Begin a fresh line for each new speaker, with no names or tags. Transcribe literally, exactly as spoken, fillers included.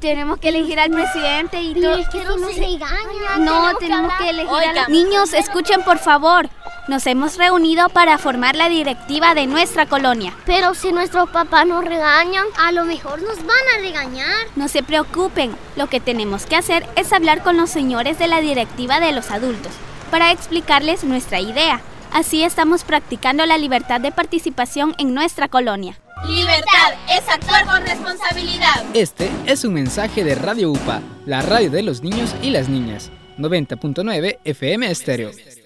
tenemos que elegir al presidente y todo.
Es que eso no se regaña.
No, tenemos que elegir a
Oigan.
los niños. Escuchen, por favor. Nos hemos reunido para formar la directiva de nuestra colonia.
Pero si nuestros papás nos regañan, a lo mejor nos van a regañar.
No se preocupen. Lo que tenemos que hacer es hablar con los señores de la directiva de los adultos para explicarles nuestra idea. Así estamos practicando la libertad de participación en nuestra colonia.
Libertad es actuar con responsabilidad.
Este es un mensaje de Radio U P A, la radio de los niños y las niñas. noventa punto nueve F M Estéreo.